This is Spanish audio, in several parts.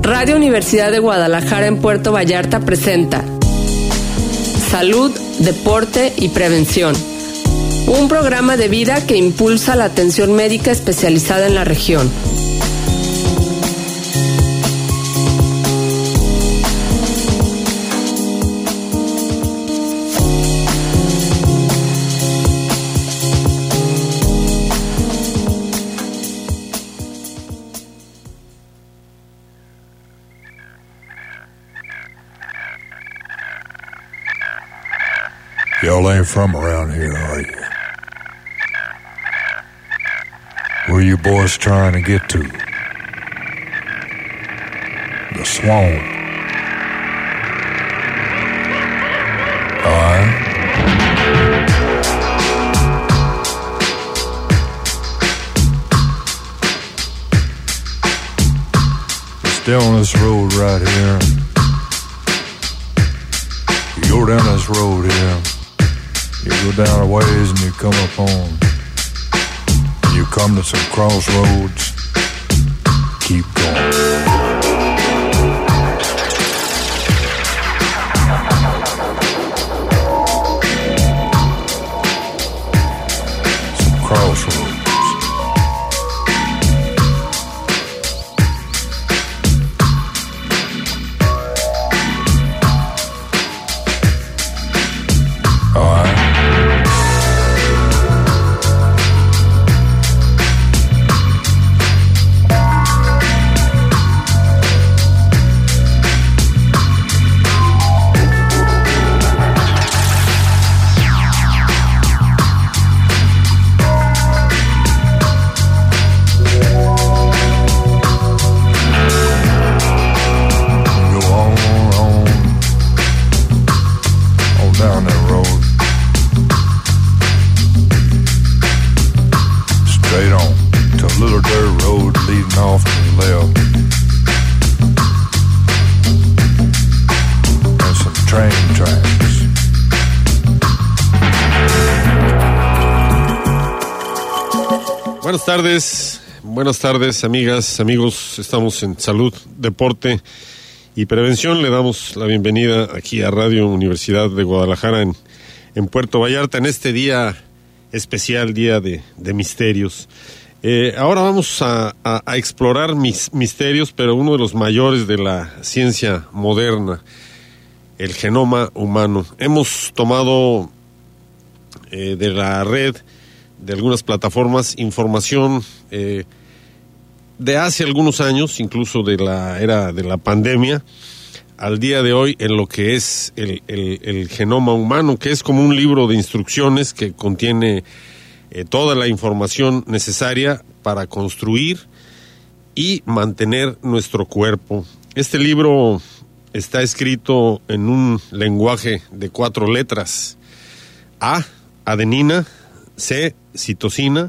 Radio Universidad de Guadalajara en Puerto Vallarta presenta Salud, Deporte y Prevención, un programa de vida que impulsa la atención médica especializada en la región. Y'all ain't from around here, are you? Where you boys trying to get to? The swamp. Alright. Stay on this road right here. You go down this road here. You go down a ways and you come up on. You come to some crossroads. Keep going. Some crossroads. Buenas tardes, amigas, amigos. Estamos en Salud, Deporte y Prevención. Le damos la bienvenida aquí a Radio Universidad de Guadalajara en Puerto Vallarta en este día especial, día de misterios. Ahora vamos a explorar misterios, pero uno de los mayores de la ciencia moderna, el genoma humano. Hemos tomado de la red, de algunas plataformas, información de hace algunos años, incluso de la era de la pandemia, al día de hoy en lo que es el genoma humano, que es como un libro de instrucciones que contiene toda la información necesaria para construir y mantener nuestro cuerpo. Este libro está escrito en un lenguaje de 4 letras: A, adenina; C, citosina;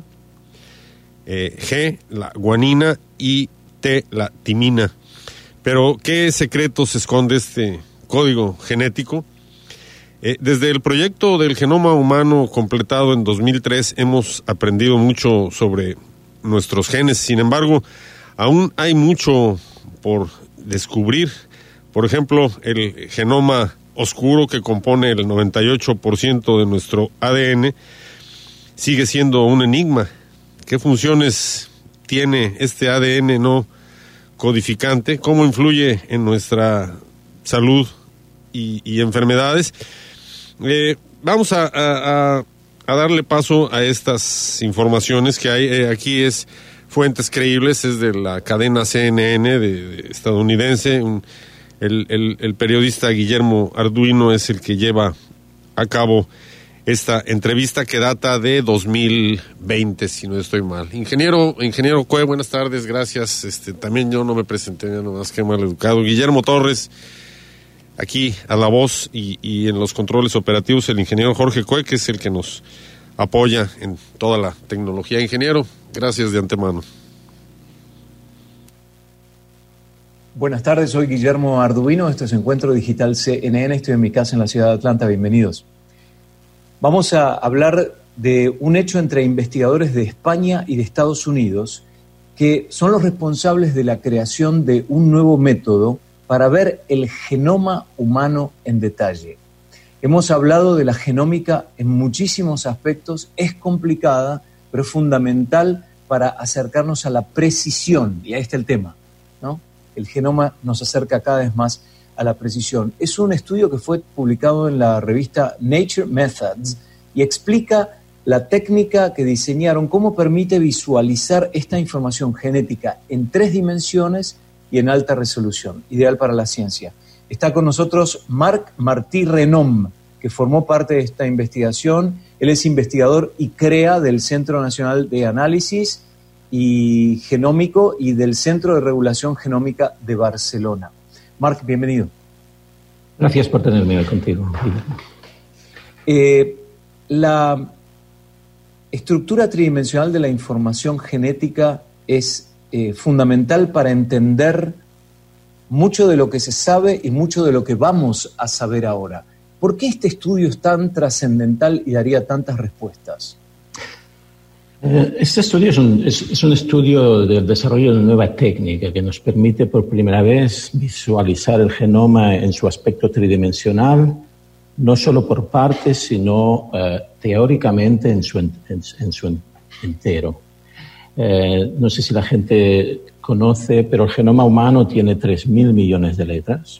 G, la guanina; y T, la timina. Pero, ¿qué secretos esconde este código genético? Desde el proyecto del genoma humano completado en 2003 hemos aprendido mucho sobre nuestros genes. Sin embargo, aún hay mucho por descubrir. Por ejemplo, el genoma oscuro, que compone el 98% de nuestro ADN, sigue siendo un enigma. ¿Qué funciones tiene este ADN no codificante? ¿Cómo influye en nuestra salud y enfermedades? Vamos a darle paso a estas informaciones que hay. Aquí es fuentes creíbles, es de la cadena CNN de estadounidense. El periodista Guillermo Arduino es el que lleva a cabo esta entrevista, que data de 2020, si no estoy mal. Ingeniero Cue, buenas tardes, gracias. También yo no me presenté, nomás que mal educado. Guillermo Torres, aquí a la voz y en los controles operativos, el ingeniero Jorge Cue, que es el que nos apoya en toda la tecnología. Ingeniero, gracias de antemano. Buenas tardes, soy Guillermo Arduino, esto es Encuentro Digital CNN, estoy en mi casa en la ciudad de Atlanta, bienvenidos. Vamos a hablar de un hecho entre investigadores de España y de Estados Unidos que son los responsables de la creación de un nuevo método para ver el genoma humano en detalle. Hemos hablado de la genómica en muchísimos aspectos, es complicada, pero es fundamental para acercarnos a la precisión, y ahí está el tema, ¿no? El genoma nos acerca cada vez más a la precisión. Es un estudio que fue publicado en la revista Nature Methods y explica la técnica que diseñaron, cómo permite visualizar esta información genética en 3 dimensiones y en alta resolución, ideal para la ciencia. Está con nosotros Marc Martí Renom, que formó parte de esta investigación. Él es investigador y CREA del Centro Nacional de Análisis y Genómico y del Centro de Regulación Genómica de Barcelona. Marc, bienvenido. Gracias por tenerme hoy contigo. La estructura tridimensional de la información genética es fundamental para entender mucho de lo que se sabe y mucho de lo que vamos a saber ahora. ¿Por qué este estudio es tan trascendental y daría tantas respuestas? Este estudio es un estudio del desarrollo de una nueva técnica que nos permite por primera vez visualizar el genoma en su aspecto tridimensional, no solo por partes, sino teóricamente en su entero. No sé si la gente conoce, pero el genoma humano tiene 3.000 millones de letras.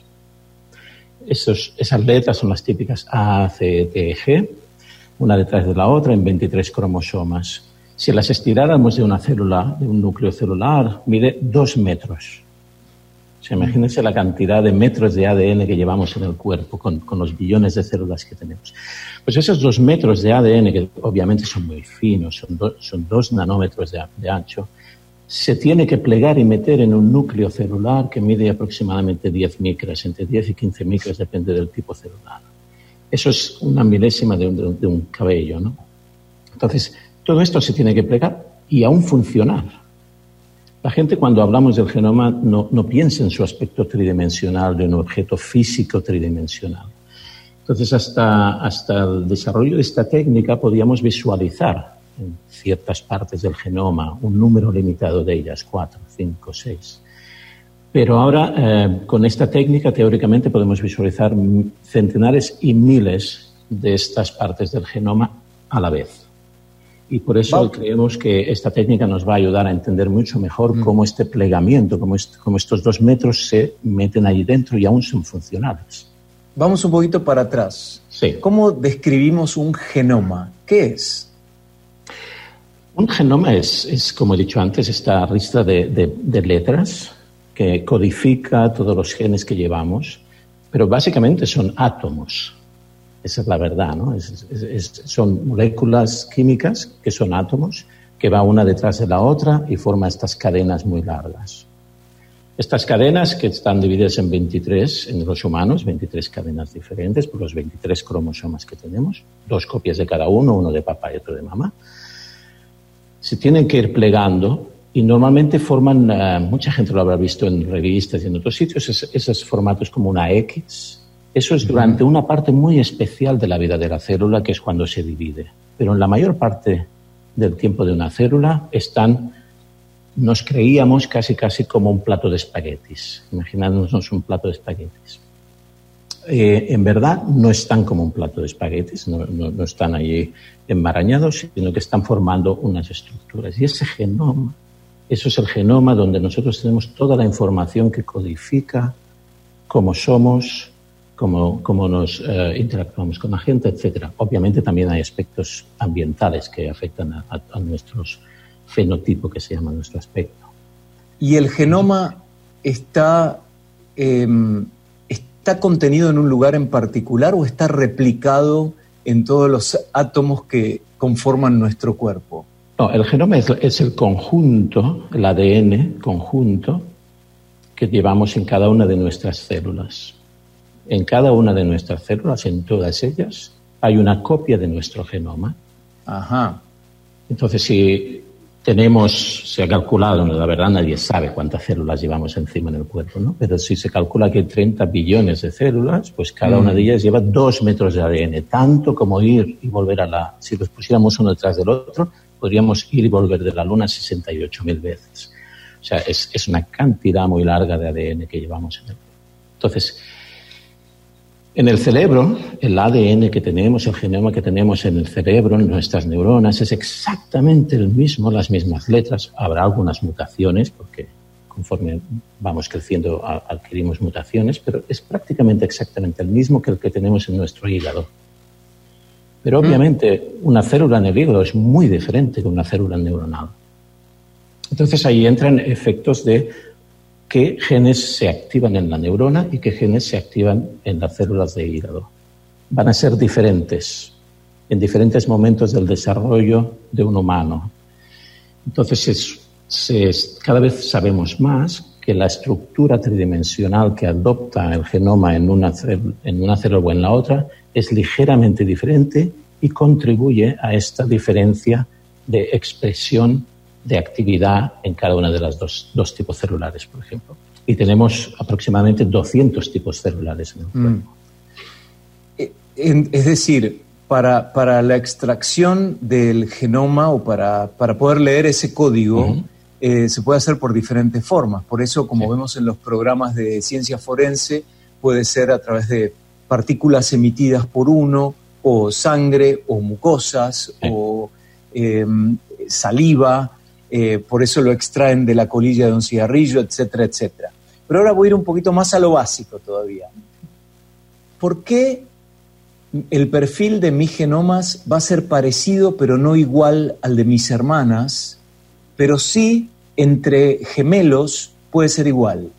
Esas letras son las típicas A, C, T, G, una detrás de la otra en 23 cromosomas. Si las estiráramos de una célula, de un núcleo celular, mide 2 metros. O sea, imagínense la cantidad de metros de ADN que llevamos en el cuerpo con los billones de células que tenemos. Pues esos 2 metros de ADN, que obviamente son muy finos, son 2 nanómetros de ancho, se tiene que plegar y meter en un núcleo celular que mide aproximadamente 10 micras, entre 10 y 15 micras, depende del tipo celular. Eso es una milésima de un cabello, ¿no? Entonces, todo esto se tiene que plegar y aún funcionar. La gente, cuando hablamos del genoma, no piensa en su aspecto tridimensional de un objeto físico tridimensional. Entonces, hasta el desarrollo de esta técnica podíamos visualizar en ciertas partes del genoma un número limitado de ellas, 4, 5, 6. Pero ahora, con esta técnica, teóricamente podemos visualizar centenares y miles de estas partes del genoma a la vez. Y por eso creemos que esta técnica nos va a ayudar a entender mucho mejor cómo este plegamiento, cómo estos 2 metros se meten ahí dentro y aún son funcionales. Vamos un poquito para atrás. Sí. ¿Cómo describimos un genoma? ¿Qué es? Un genoma es, como he dicho antes, esta lista de letras que codifica todos los genes que llevamos, pero básicamente son átomos. Esa es la verdad, ¿no? Son moléculas químicas que son átomos, que va una detrás de la otra y forma estas cadenas muy largas. Estas cadenas, que están divididas en 23 en los humanos, 23 cadenas diferentes por los 23 cromosomas que tenemos, 2 copias de cada uno de papá y otro de mamá, se tienen que ir plegando y normalmente forman, mucha gente lo habrá visto en revistas y en otros sitios, esos formatos como una X. Eso es durante una parte muy especial de la vida de la célula, que es cuando se divide. Pero en la mayor parte del tiempo de una célula nos creíamos casi como un plato de espaguetis. Imaginándonos un plato de espaguetis. En verdad no están como un plato de espaguetis, no están allí enmarañados, sino que están formando unas estructuras. Y ese genoma, eso es el genoma donde nosotros tenemos toda la información que codifica cómo somos, cómo nos interactuamos con la gente, etcétera. Obviamente también hay aspectos ambientales que afectan a nuestro fenotipo, que se llama nuestro aspecto. ¿Y el genoma está contenido en un lugar en particular o está replicado en todos los átomos que conforman nuestro cuerpo? No, el genoma es el conjunto, el ADN conjunto que llevamos en cada una de nuestras células. En cada una de nuestras células, en todas ellas, hay una copia de nuestro genoma. Ajá. Entonces, si se ha calculado, la verdad nadie sabe cuántas células llevamos encima en el cuerpo, ¿no? Pero si se calcula que hay 30 billones de células, pues cada una de ellas lleva 2 metros de ADN, tanto como ir y volver si los pusiéramos uno detrás del otro, podríamos ir y volver de la Luna 68.000 veces. O sea, es una cantidad muy larga de ADN que llevamos en el cuerpo. Entonces, en el cerebro, el ADN que tenemos, el genoma que tenemos en el cerebro, en nuestras neuronas, es exactamente el mismo, las mismas letras. Habrá algunas mutaciones, porque conforme vamos creciendo adquirimos mutaciones, pero es prácticamente exactamente el mismo que el que tenemos en nuestro hígado. Pero obviamente una célula en el hígado es muy diferente que una célula neuronal. Entonces ahí entran efectos de qué genes se activan en la neurona y qué genes se activan en las células de hígado. Van a ser diferentes en diferentes momentos del desarrollo de un humano. Entonces cada vez sabemos más que la estructura tridimensional que adopta el genoma en una célula o en la otra es ligeramente diferente y contribuye a esta diferencia de expresión de actividad en cada una de las dos tipos celulares, por ejemplo. Y tenemos aproximadamente 200 tipos celulares en el cuerpo. Es decir, para la extracción del genoma o para poder leer ese código, se puede hacer por diferentes formas. Por eso, como vemos en los programas de ciencia forense, puede ser a través de partículas emitidas por uno, o sangre, o mucosas, o saliva. Por eso lo extraen de la colilla de un cigarrillo, etcétera, etcétera. Pero ahora voy a ir un poquito más a lo básico todavía. ¿Por qué el perfil de mis genomas va a ser parecido, pero no igual al de mis hermanas, pero sí entre gemelos puede ser igual?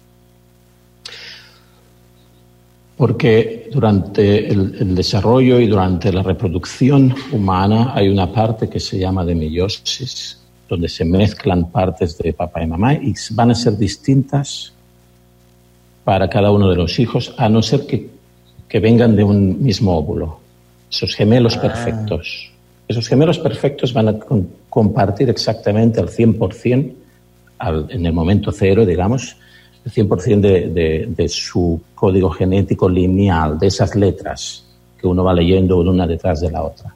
Porque durante el desarrollo y durante la reproducción humana hay una parte que se llama de meiosis, donde se mezclan partes de papá y mamá y van a ser distintas para cada uno de los hijos, a no ser que vengan de un mismo óvulo. Esos gemelos perfectos. Esos gemelos perfectos van a compartir exactamente al 100%, en el momento cero, digamos, el 100% de su código genético lineal, de esas letras que uno va leyendo una detrás de la otra.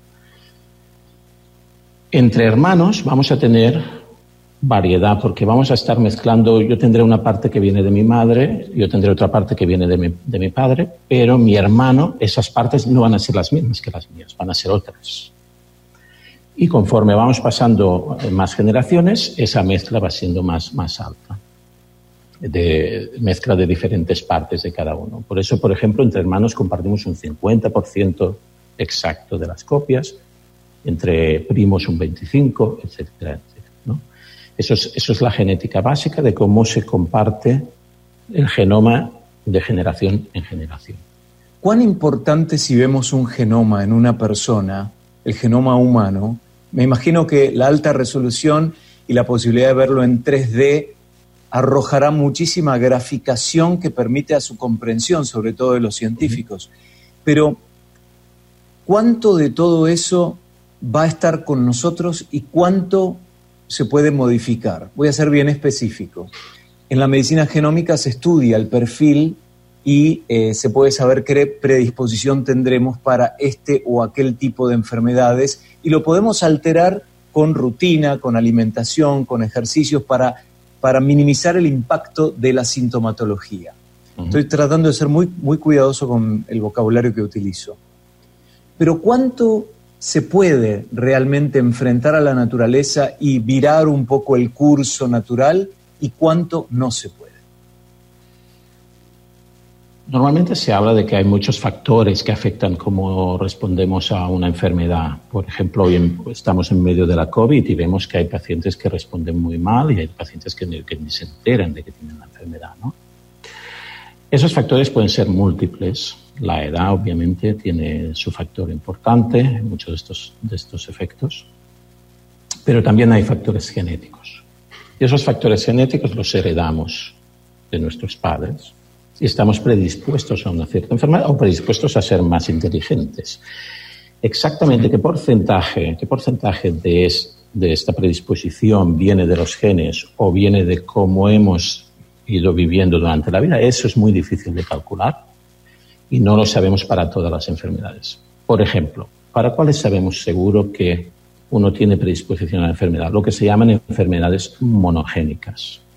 Entre hermanos vamos a tener variedad, porque vamos a estar mezclando. Yo tendré una parte que viene de mi madre, yo tendré otra parte que viene de mi padre, pero mi hermano, esas partes no van a ser las mismas que las mías, van a ser otras. Y conforme vamos pasando más generaciones, esa mezcla va siendo más alta, de mezcla de diferentes partes de cada uno. Por eso, por ejemplo, entre hermanos compartimos un 50% exacto de las copias, entre primos un 25%, etcétera, etcétera, ¿no? Eso es la genética básica de cómo se comparte el genoma de generación en generación. ¿Cuán importante, si vemos un genoma en una persona, el genoma humano? Me imagino que la alta resolución y la posibilidad de verlo en 3D arrojará muchísima graficación que permite a su comprensión, sobre todo de los científicos. Pero, ¿cuánto de todo eso va a estar con nosotros y cuánto se puede modificar? Voy a ser bien específico. En la medicina genómica se estudia el perfil y se puede saber qué predisposición tendremos para este o aquel tipo de enfermedades, y lo podemos alterar con rutina, con alimentación, con ejercicios para minimizar el impacto de la sintomatología. Estoy tratando de ser muy, muy cuidadoso con el vocabulario que utilizo. Pero ¿cuánto se puede realmente enfrentar a la naturaleza y virar un poco el curso natural y cuánto no se puede? Normalmente se habla de que hay muchos factores que afectan cómo respondemos a una enfermedad. Por ejemplo, hoy estamos en medio de la COVID y vemos que hay pacientes que responden muy mal y hay pacientes que ni se enteran de que tienen la enfermedad, ¿no? Esos factores pueden ser múltiples. La edad, obviamente, tiene su factor importante en muchos de estos efectos. Pero también hay factores genéticos. Y esos factores genéticos los heredamos de nuestros padres. Y estamos predispuestos a una cierta enfermedad o predispuestos a ser más inteligentes. Exactamente qué porcentaje de esta predisposición viene de los genes o viene de cómo hemos ido viviendo durante la vida, eso es muy difícil de calcular y no lo sabemos para todas las enfermedades. Por ejemplo, ¿para cuáles sabemos seguro que uno tiene predisposición a la enfermedad? Lo que se llaman enfermedades monogénicas.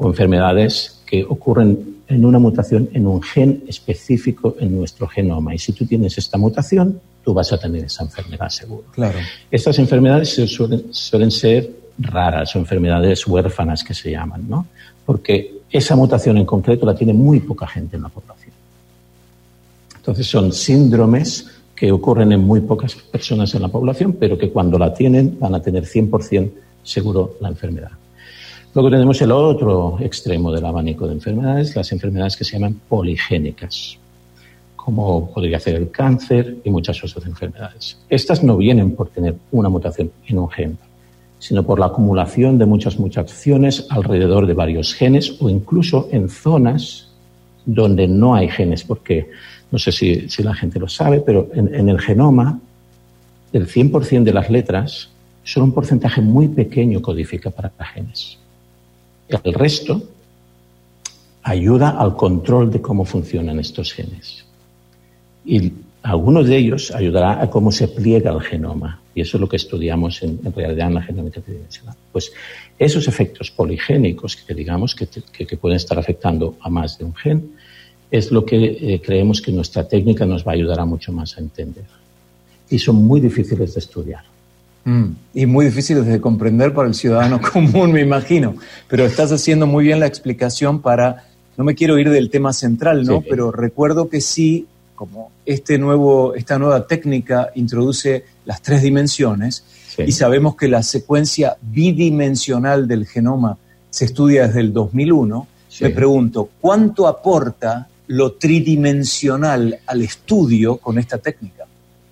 o enfermedades que ocurren en una mutación en un gen específico en nuestro genoma. Y si tú tienes esta mutación, tú vas a tener esa enfermedad seguro. Claro. Estas enfermedades suelen ser raras o enfermedades huérfanas que se llaman, ¿no? Porque esa mutación en concreto la tiene muy poca gente en la población. Entonces son síndromes que ocurren en muy pocas personas en la población, pero que cuando la tienen van a tener 100% seguro la enfermedad. Luego tenemos el otro extremo del abanico de enfermedades, las enfermedades que se llaman poligénicas, como podría ser el cáncer y muchas otras enfermedades. Estas no vienen por tener una mutación en un gen, sino por la acumulación de muchas mutaciones alrededor de varios genes o incluso en zonas donde no hay genes, porque no sé si la gente lo sabe, pero en el genoma, del 100% de las letras, solo un porcentaje muy pequeño codifica para genes. El resto ayuda al control de cómo funcionan estos genes. Y algunos de ellos ayudará a cómo se pliega el genoma. Y eso es lo que estudiamos en realidad en la genómica tridimensional. Pues esos efectos poligénicos que digamos que pueden estar afectando a más de un gen, es lo que creemos que nuestra técnica nos va a ayudar a mucho más a entender. Y son muy difíciles de estudiar. Y muy difíciles de comprender para el ciudadano común, me imagino. Pero estás haciendo muy bien la explicación para... No me quiero ir del tema central, ¿no? Sí. Pero recuerdo que sí, como esta nueva técnica introduce las 3 dimensiones, sí. Y sabemos que la secuencia bidimensional del genoma se estudia desde el 2001, sí. Me pregunto, ¿cuánto aporta lo tridimensional al estudio con esta técnica?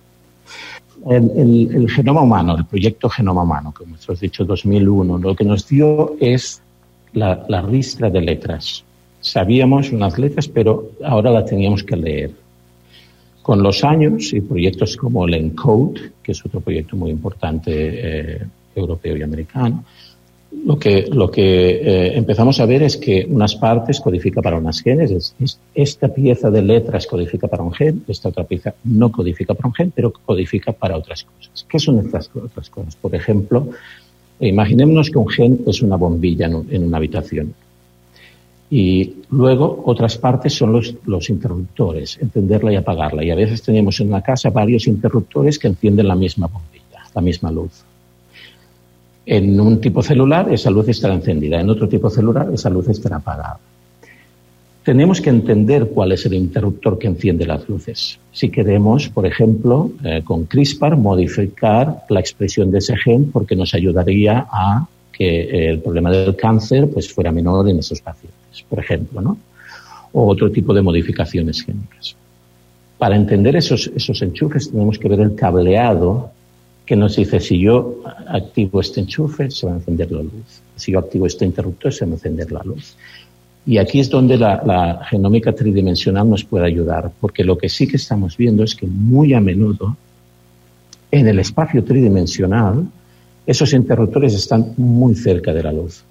El genoma humano, el proyecto Genoma Humano, como hemos dicho, 2001, lo que nos dio es la ristra de letras. Sabíamos unas letras, pero ahora las teníamos que leer. Con los años y proyectos como el ENCODE, que es otro proyecto muy importante europeo y americano, lo que empezamos a ver es que unas partes codifica para unas genes, esta pieza de letras codifica para un gen, esta otra pieza no codifica para un gen, pero codifica para otras cosas. ¿Qué son estas otras cosas? Por ejemplo, imaginémonos que un gen es una bombilla en una habitación. Y luego otras partes son los interruptores, encenderla y apagarla. Y a veces tenemos en una casa varios interruptores que encienden la misma bombilla, la misma luz. En un tipo celular esa luz estará encendida, en otro tipo celular esa luz estará apagada. Tenemos que entender cuál es el interruptor que enciende las luces. Si queremos, por ejemplo, con CRISPR modificar la expresión de ese gen porque nos ayudaría a que el problema del cáncer pues fuera menor en esos pacientes, por ejemplo, ¿no? O otro tipo de modificaciones génicas. Para entender esos enchufes tenemos que ver el cableado que nos dice si yo activo este enchufe se va a encender la luz, si yo activo este interruptor se va a encender la luz. Y aquí es donde la genómica tridimensional nos puede ayudar, porque lo que sí que estamos viendo es que muy a menudo en el espacio tridimensional esos interruptores están muy cerca de la luz.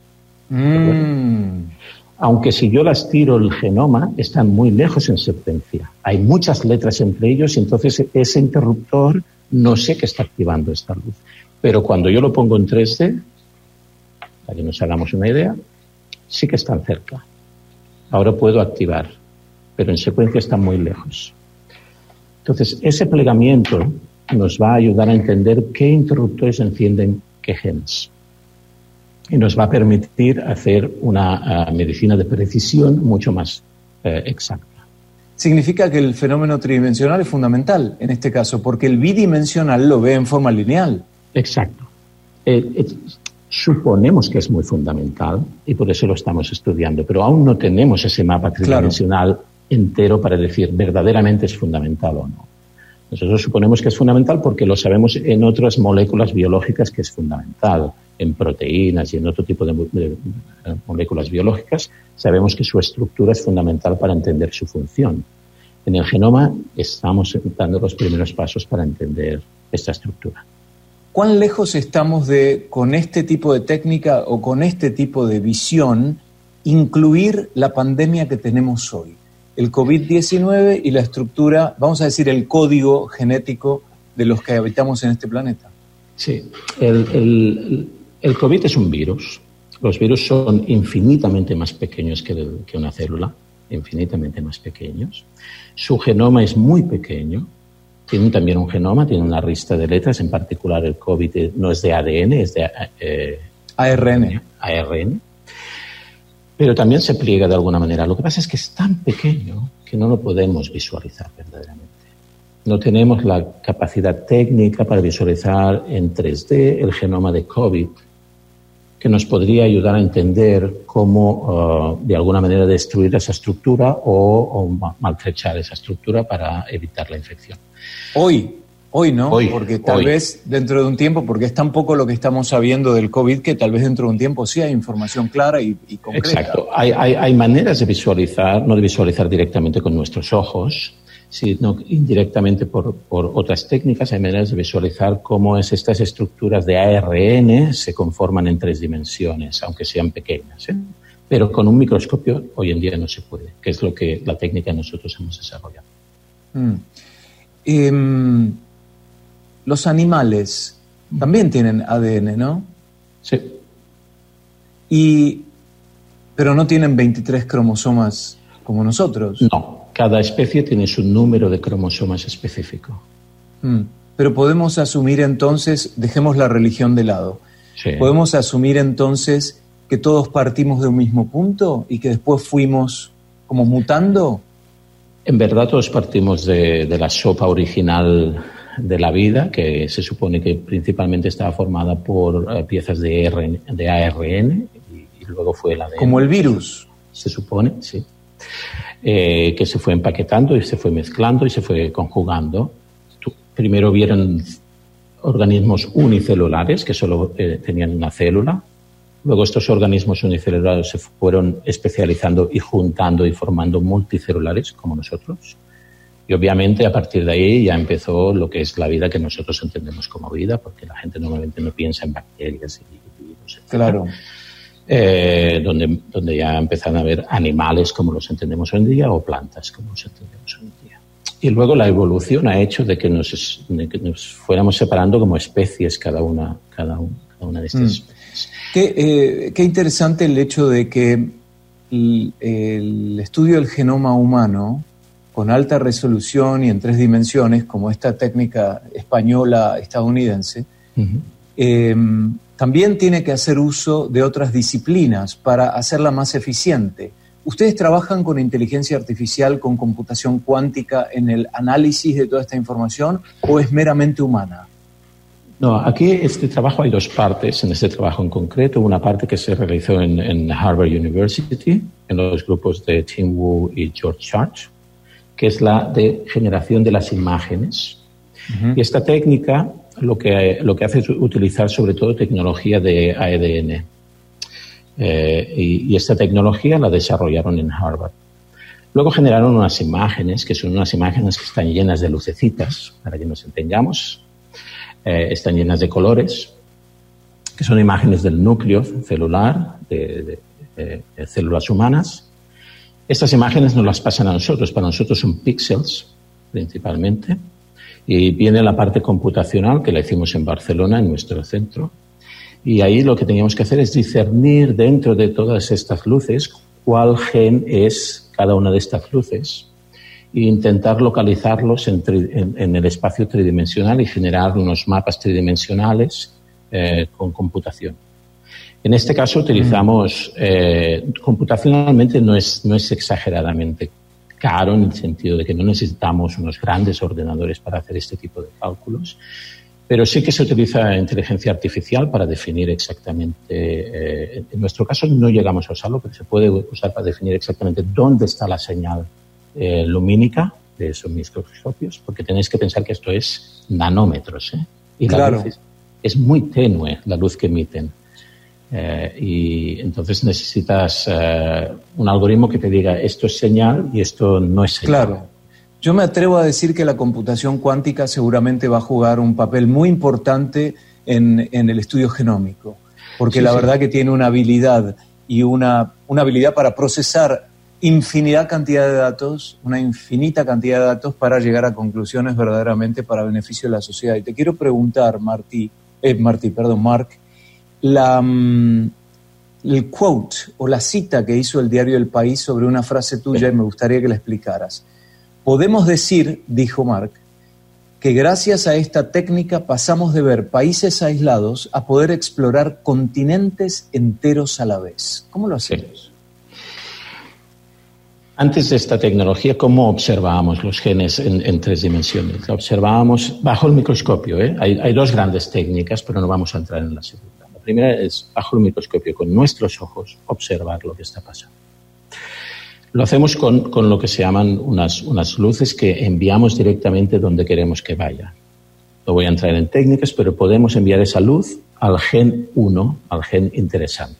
Aunque si yo las tiro el genoma, están muy lejos en secuencia. Hay muchas letras entre ellos y entonces ese interruptor no sé que está activando esta luz. Pero cuando yo lo pongo en 3D, para que nos hagamos una idea, sí que están cerca. Ahora puedo activar, pero en secuencia están muy lejos. Entonces, ese plegamiento nos va a ayudar a entender qué interruptores encienden qué genes. Y nos va a permitir hacer una medicina de precisión mucho más exacta. Significa que el fenómeno tridimensional es fundamental en este caso, porque el bidimensional lo ve en forma lineal. Exacto. Suponemos que es muy fundamental y por eso lo estamos estudiando, pero aún no tenemos ese mapa tridimensional entero para decir verdaderamente es fundamental o no. Nosotros suponemos que es fundamental porque lo sabemos en otras moléculas biológicas que es fundamental, en proteínas y en otro tipo de moléculas biológicas, sabemos que su estructura es fundamental para entender su función. En el genoma estamos dando los primeros pasos para entender esta estructura. ¿Cuán lejos estamos de, con este tipo de técnica o con este tipo de visión, incluir la pandemia que tenemos hoy? El COVID-19 y la estructura, vamos a decir, el código genético de los que habitamos en este planeta. Sí, el COVID es un virus Los virus son infinitamente más pequeños que una célula, infinitamente más pequeños. Su genoma es muy pequeño. Tienen también un genoma, tienen una lista de letras, en particular el COVID no es de ADN, es de ARN. Pero también se pliega de alguna manera. Lo que pasa es que es tan pequeño que no lo podemos visualizar verdaderamente. No tenemos la capacidad técnica para visualizar en 3D el genoma de COVID, que nos podría ayudar a entender cómo, de alguna manera, destruir esa estructura o maltrechar esa estructura para evitar la infección. Hoy no, porque tal vez dentro de un tiempo, porque es tan poco lo que estamos sabiendo del COVID que tal vez dentro de un tiempo sí hay información clara y concreta. Exacto. Hay maneras de visualizar, no de visualizar directamente con nuestros ojos, sino indirectamente por otras técnicas. Hay maneras de visualizar cómo estas estructuras de ARN se conforman en 3 dimensiones, aunque sean pequeñas, ¿eh? Pero con un microscopio hoy en día no se puede, que es lo que la técnica nosotros hemos desarrollado. Los animales también tienen ADN, ¿no? Sí. Pero no tienen 23 cromosomas como nosotros. No. Cada especie tiene su número de cromosomas específico. Pero podemos asumir entonces, dejemos la religión de lado, sí. Podemos asumir entonces que todos partimos de un mismo punto y que después fuimos como mutando. En verdad todos partimos de la sopa original de la vida, que se supone que principalmente estaba formada por piezas de ARN y luego fue el ADN. Como el virus. Se supone, sí. Que se fue empaquetando y se fue mezclando y se fue conjugando. Primero vieron organismos unicelulares que solo tenían una célula. Luego estos organismos unicelulares se fueron especializando y juntando y formando multicelulares como nosotros. Y obviamente a partir de ahí ya empezó lo que es la vida que nosotros entendemos como vida, porque la gente normalmente no piensa en bacterias y virus, etc. Claro. Donde ya empezaron a haber animales como los entendemos hoy en día o plantas como los entendemos hoy en día. Y luego la evolución ha hecho de que nos fuéramos separando como especies cada una de estas especies. Qué interesante el hecho de que el estudio del genoma humano con alta resolución y en 3 dimensiones, como esta técnica española estadounidense, también tiene que hacer uso de otras disciplinas para hacerla más eficiente. ¿Ustedes trabajan con inteligencia artificial, con computación cuántica en el análisis de toda esta información o es meramente humana? No, aquí este trabajo hay 2 partes en este trabajo en concreto. Una parte que se realizó en Harvard University, en los grupos de Tim Wu y George Church, que es la de generación de las imágenes. Y esta técnica lo que hace es utilizar sobre todo tecnología de ADN. Y esta tecnología la desarrollaron en Harvard. Luego generaron unas imágenes, que son unas imágenes que están llenas de lucecitas, para que nos entendamos. Están llenas de colores, que son imágenes del núcleo celular, de células humanas. Estas imágenes nos las pasan a nosotros. Para nosotros son píxeles, principalmente. Y viene la parte computacional, que la hicimos en Barcelona, en nuestro centro. Y ahí lo que teníamos que hacer es discernir dentro de todas estas luces cuál gen es cada una de estas luces e intentar localizarlos en el espacio tridimensional y generar unos mapas tridimensionales con computación. En este caso utilizamos, computacionalmente no es exageradamente caro, en el sentido de que no necesitamos unos grandes ordenadores para hacer este tipo de cálculos, pero sí que se utiliza inteligencia artificial para definir exactamente, en nuestro caso no llegamos a usarlo, pero se puede usar para definir exactamente dónde está la señal lumínica de esos microscopios, porque tenéis que pensar que esto es nanómetros, y claro. La luz es muy tenue, la luz que emiten. Y entonces necesitas un algoritmo que te diga esto es señal y esto no es señal. Claro. Yo me atrevo a decir que la computación cuántica seguramente va a jugar un papel muy importante en el estudio genómico, porque sí, la verdad que tiene una habilidad y una habilidad para procesar infinita cantidad de datos para llegar a conclusiones verdaderamente para beneficio de la sociedad. Y te quiero preguntar, Mark, el quote o la cita que hizo el diario El País sobre una frase tuya y me gustaría que la explicaras. Podemos decir, dijo Marc, que gracias a esta técnica pasamos de ver países aislados a poder explorar continentes enteros a la vez. ¿Cómo lo hacemos? Sí. Antes de esta tecnología, ¿cómo observábamos los genes en 3 dimensiones? Lo observábamos bajo el microscopio. Hay 2 grandes técnicas, pero no vamos a entrar en la segunda. La primera es bajo el microscopio, con nuestros ojos, observar lo que está pasando. Lo hacemos con lo que se llaman unas luces que enviamos directamente donde queremos que vaya. No voy a entrar en técnicas, pero podemos enviar esa luz al gen 1, al gen interesante.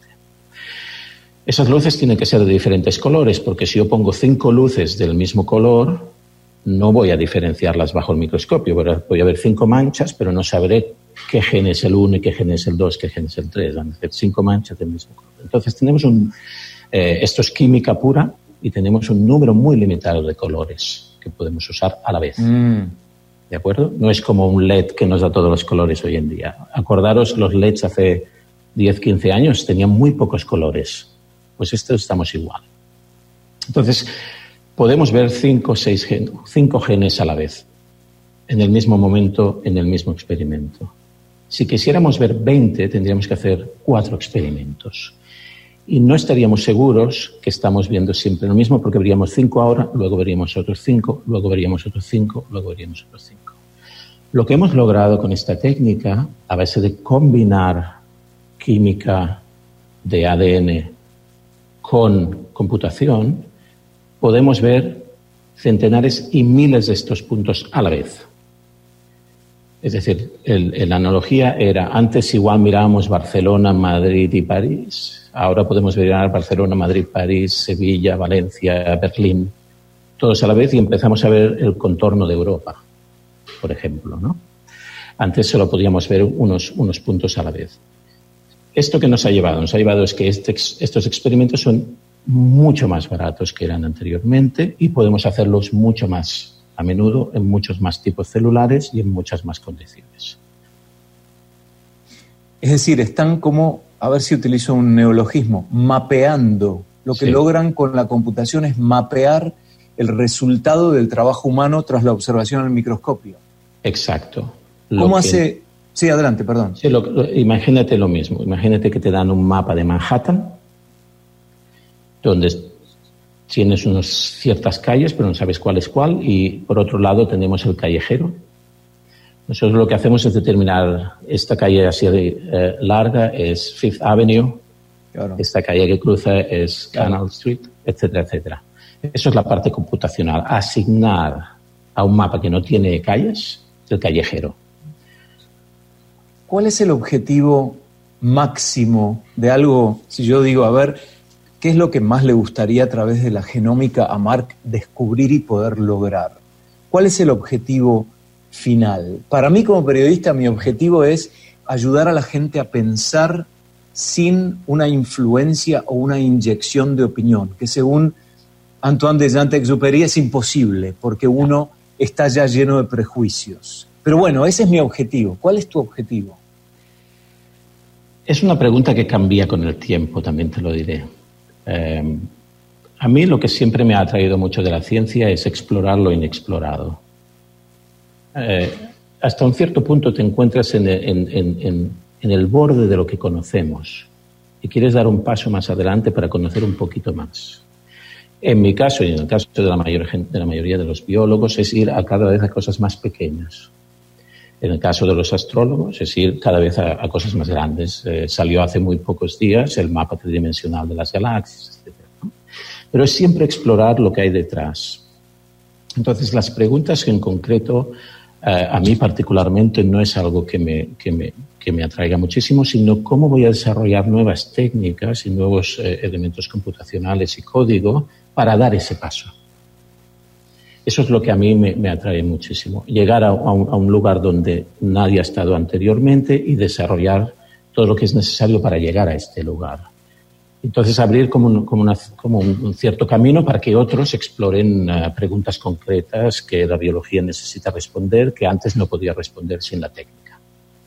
Esas luces tienen que ser de diferentes colores, porque si yo pongo 5 luces del mismo color, no voy a diferenciarlas bajo el microscopio. Voy a ver 5 manchas, pero no sabré qué gen es el 1 y qué gen es el 2, qué gen es el 3. Van a ser 5 manchas del mismo color. Entonces tenemos esto es química pura y tenemos un número muy limitado de colores que podemos usar a la vez. ¿De acuerdo? No es como un LED que nos da todos los colores hoy en día. Acordaros, los LEDs hace 10, 15 años tenían muy pocos colores. Pues estamos igual. Entonces, podemos ver 5 genes a la vez, en el mismo momento, en el mismo experimento. Si quisiéramos ver 20, tendríamos que hacer 4 experimentos. Y no estaríamos seguros que estamos viendo siempre lo mismo, porque veríamos 5 ahora, luego veríamos otros 5, luego veríamos otros 5, luego veríamos otros 5. Lo que hemos logrado con esta técnica, a base de combinar química de ADN con computación, podemos ver centenares y miles de estos puntos a la vez. Es decir, la analogía era, antes igual mirábamos Barcelona, Madrid y París, ahora podemos mirar Barcelona, Madrid, París, Sevilla, Valencia, Berlín, todos a la vez, y empezamos a ver el contorno de Europa, por ejemplo, ¿no? Antes solo podíamos ver unos puntos a la vez. ¿Esto que nos ha llevado? Nos ha llevado es que estos experimentos son mucho más baratos que eran anteriormente y podemos hacerlos mucho más a menudo en muchos más tipos celulares y en muchas más condiciones. Es decir, están como, a ver si utilizo un neologismo, mapeando. Lo que logran con la computación es mapear el resultado del trabajo humano tras la observación al microscopio. Exacto. ¿Cómo hace...? Sí, adelante, perdón. Sí, imagínate lo mismo. Imagínate que te dan un mapa de Manhattan, donde tienes ciertas calles, pero no sabes cuál es cuál, y por otro lado tenemos el callejero. Nosotros lo que hacemos es determinar, esta calle así larga es Fifth Avenue, claro. Esta calle que cruza es Canal Street, etcétera, etcétera. Eso es la parte computacional, asignar a un mapa que no tiene calles el callejero. ¿Cuál es el objetivo máximo de algo, si yo digo, a ver, qué es lo que más le gustaría a través de la genómica a Marc descubrir y poder lograr? ¿Cuál es el objetivo final? Para mí como periodista mi objetivo es ayudar a la gente a pensar sin una influencia o una inyección de opinión, que según Antoine de Saint-Exupéry es imposible porque uno está ya lleno de prejuicios. Pero bueno, ese es mi objetivo. ¿Cuál es tu objetivo? Es una pregunta que cambia con el tiempo, también te lo diré. A mí lo que siempre me ha atraído mucho de la ciencia es explorar lo inexplorado. Hasta un cierto punto te encuentras en el borde de lo que conocemos y quieres dar un paso más adelante para conocer un poquito más. En mi caso y en el caso de la mayoría de los biólogos es ir a cada vez a cosas más pequeñas. En el caso de los astrólogos es ir cada vez a cosas más grandes. Salió hace muy pocos días el mapa tridimensional de las galaxias, etc., ¿no? Pero es siempre explorar lo que hay detrás. Entonces, las preguntas en concreto, a mí particularmente, no es algo que me atraiga muchísimo, sino cómo voy a desarrollar nuevas técnicas y nuevos elementos computacionales y código para dar ese paso. Eso es lo que a mí me atrae muchísimo. Llegar a un lugar donde nadie ha estado anteriormente y desarrollar todo lo que es necesario para llegar a este lugar. Entonces, abrir como un cierto camino para que otros exploren preguntas concretas que la biología necesita responder, que antes no podía responder sin la técnica.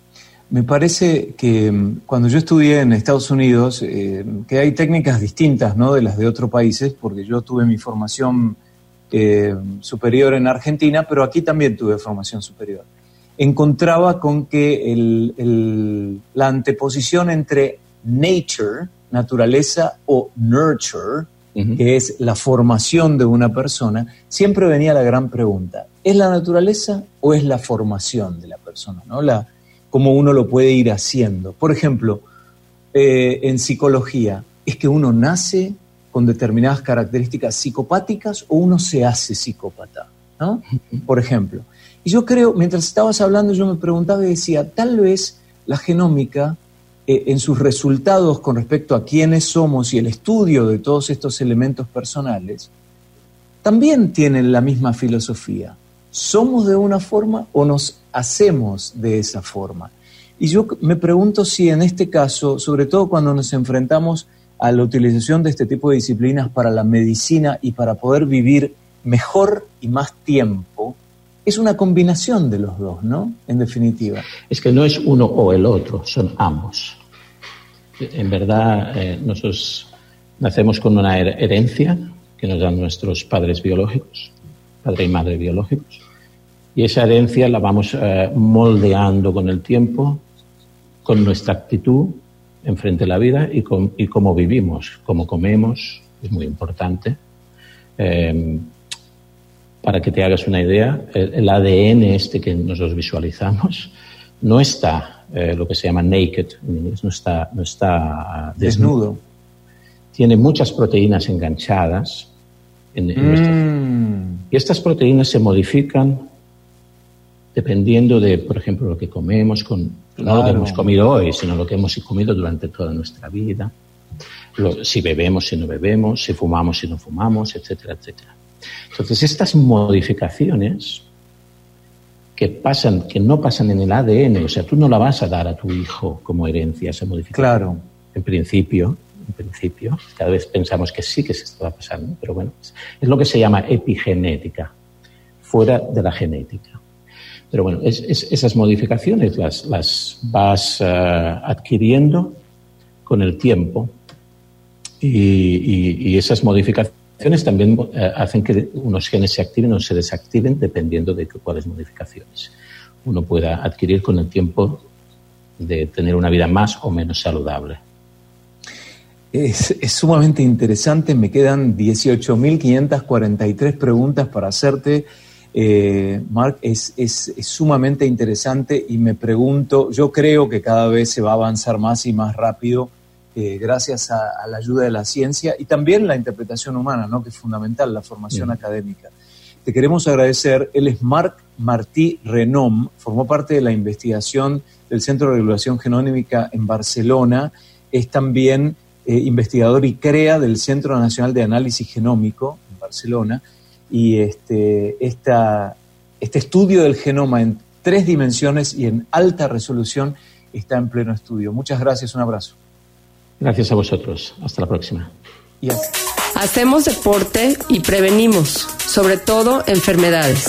Me parece que cuando yo estudié en Estados Unidos, que hay técnicas distintas, ¿no?, de las de otros países, porque yo tuve mi formación superior en Argentina, pero aquí también tuve formación superior. Encontraba con que la anteposición entre nature, naturaleza, o nurture, que es la formación de una persona, siempre venía la gran pregunta: ¿es la naturaleza o es la formación de la persona, ¿no? Cómo uno lo puede ir haciendo. Por ejemplo, en psicología, ¿es que uno nace con determinadas características psicopáticas o uno se hace psicópata, ¿no? Por ejemplo. Y yo creo, mientras estabas hablando, yo me preguntaba y decía, tal vez la genómica, en sus resultados con respecto a quiénes somos y el estudio de todos estos elementos personales, también tienen la misma filosofía. ¿Somos de una forma o nos hacemos de esa forma? Y yo me pregunto si en este caso, sobre todo cuando nos enfrentamos a la utilización de este tipo de disciplinas para la medicina y para poder vivir mejor y más tiempo, es una combinación de los dos, ¿no? En definitiva. Es que no es uno o el otro, son ambos. En verdad, nosotros nacemos con una herencia que nos dan nuestros padres biológicos, padre y madre biológicos, y esa herencia la vamos moldeando con el tiempo, con nuestra actitud enfrente de la vida y cómo vivimos, cómo comemos, es muy importante. Para que te hagas una idea, el ADN que nosotros visualizamos no está lo que se llama naked, no está desnudo. Tiene muchas proteínas enganchadas en nuestro... Y estas proteínas se modifican dependiendo de, por ejemplo, lo que comemos, no lo que hemos comido hoy, sino lo que hemos comido durante toda nuestra vida, si bebemos, si no bebemos, si fumamos, si no fumamos, etcétera, etcétera. Entonces, estas modificaciones que no pasan en el ADN, o sea, tú no la vas a dar a tu hijo como herencia, esa modificación. Claro. En principio, cada vez pensamos que sí que se está pasando, pero bueno, es lo que se llama epigenética, fuera de la genética. Pero bueno, esas modificaciones las vas adquiriendo con el tiempo y esas modificaciones también hacen que unos genes se activen o se desactiven dependiendo de cuáles modificaciones uno pueda adquirir con el tiempo de tener una vida más o menos saludable. Es sumamente interesante, me quedan 18.543 preguntas para hacerte. Mark, es sumamente interesante y me pregunto, yo creo que cada vez se va a avanzar más y más rápido gracias a la ayuda de la ciencia y también la interpretación humana, ¿no?, que es fundamental, la formación académica. Te queremos agradecer. Él es Marc Martí Renom, formó parte de la investigación del Centro de Regulación Genómica en Barcelona, es también investigador y CREA del Centro Nacional de Análisis Genómico en Barcelona, y este estudio del genoma en 3 dimensiones y en alta resolución está en pleno estudio. Muchas gracias, un abrazo. Gracias a vosotros. Hasta la próxima. Hacemos deporte y prevenimos, sobre todo enfermedades.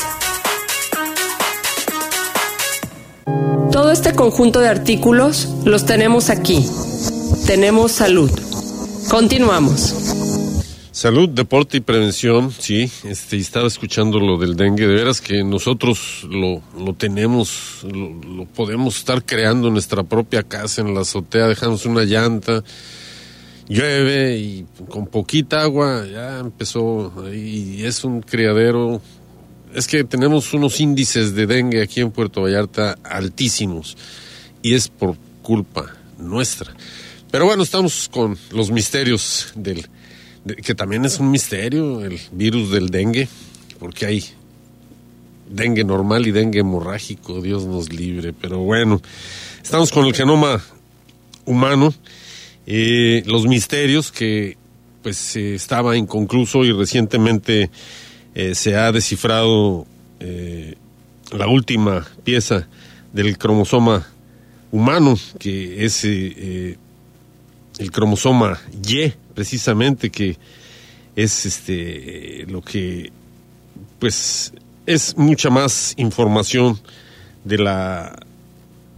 Todo este conjunto de artículos los tenemos aquí. Tenemos salud. Continuamos. Salud, deporte y prevención, sí. Estaba escuchando lo del dengue. De veras que nosotros lo tenemos, lo podemos estar creando en nuestra propia casa, en la azotea. Dejamos una llanta, llueve y con poquita agua ya empezó. Y es un criadero. Es que tenemos unos índices de dengue aquí en Puerto Vallarta altísimos. Y es por culpa nuestra. Pero bueno, estamos con los misterios que también es un misterio, el virus del dengue, porque hay dengue normal y dengue hemorrágico, Dios nos libre. Pero bueno, estamos con el genoma humano, los misterios que pues estaba inconcluso y recientemente se ha descifrado la última pieza del cromosoma humano, que es el cromosoma Y, precisamente, que es lo que pues es mucha más información de la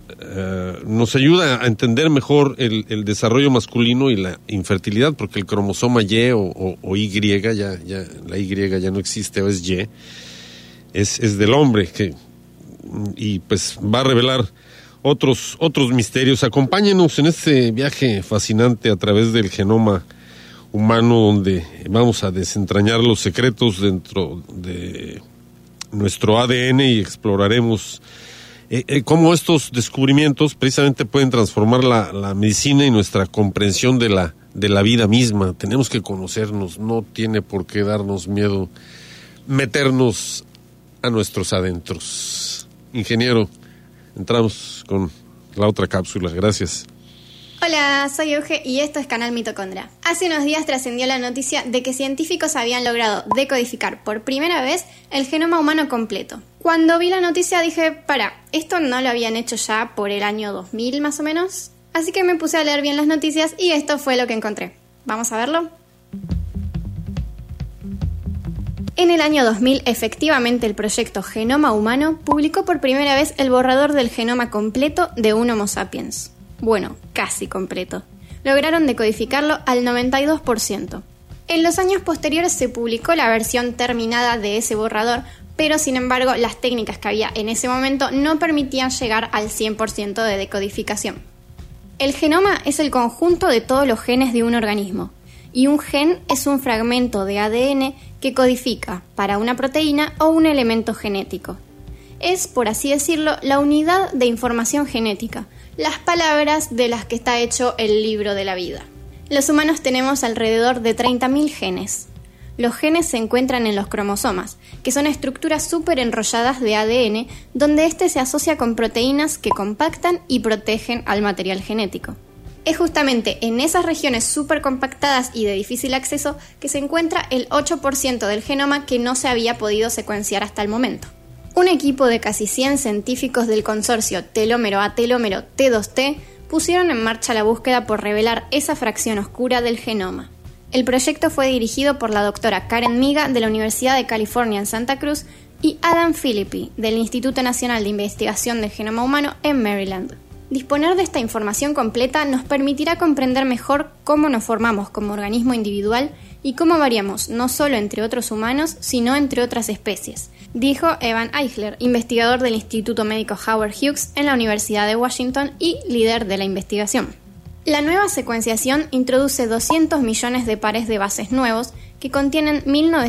nos ayuda a entender mejor el desarrollo masculino y la infertilidad, porque el cromosoma Y o Y, ya la Y ya no existe, o es Y, es del hombre, y pues va a revelar otros misterios. Acompáñenos en este viaje fascinante a través del genoma humano, donde vamos a desentrañar los secretos dentro de nuestro ADN y exploraremos cómo estos descubrimientos precisamente pueden transformar la medicina y nuestra comprensión de la vida misma. Tenemos que conocernos, no tiene por qué darnos miedo meternos a nuestros adentros. Ingeniero, entramos con la otra cápsula. Gracias. Hola, soy Euge y esto es Canal Mitocondria. Hace unos días trascendió la noticia de que científicos habían logrado decodificar por primera vez el genoma humano completo. Cuando vi la noticia dije, ¿esto no lo habían hecho ya por el año 2000 más o menos? Así que me puse a leer bien las noticias y esto fue lo que encontré. ¿Vamos a verlo? En el año 2000, efectivamente, el proyecto Genoma Humano publicó por primera vez el borrador del genoma completo de un Homo sapiens. Bueno, casi completo. Lograron decodificarlo al 92%. En los años posteriores se publicó la versión terminada de ese borrador, pero sin embargo las técnicas que había en ese momento no permitían llegar al 100% de decodificación. El genoma es el conjunto de todos los genes de un organismo, y un gen es un fragmento de ADN que codifica para una proteína o un elemento genético. Es, por así decirlo, la unidad de información genética, las palabras de las que está hecho el libro de la vida. Los humanos tenemos alrededor de 30.000 genes. Los genes se encuentran en los cromosomas, que son estructuras súper enrolladas de ADN, donde éste se asocia con proteínas que compactan y protegen al material genético. Es justamente en esas regiones súper compactadas y de difícil acceso que se encuentra el 8% del genoma que no se había podido secuenciar hasta el momento. Un equipo de casi 100 científicos del consorcio Telómero a Telómero T2T pusieron en marcha la búsqueda por revelar esa fracción oscura del genoma. El proyecto fue dirigido por la doctora Karen Miga de la Universidad de California en Santa Cruz y Adam Philippi del Instituto Nacional de Investigación de Genoma Humano en Maryland. Disponer de esta información completa nos permitirá comprender mejor cómo nos formamos como organismo individual y cómo variamos no solo entre otros humanos, sino entre otras especies, dijo Evan Eichler, investigador del Instituto Médico Howard Hughes en la Universidad de Washington y líder de la investigación. La nueva secuenciación introduce 200 millones de pares de bases nuevos que contienen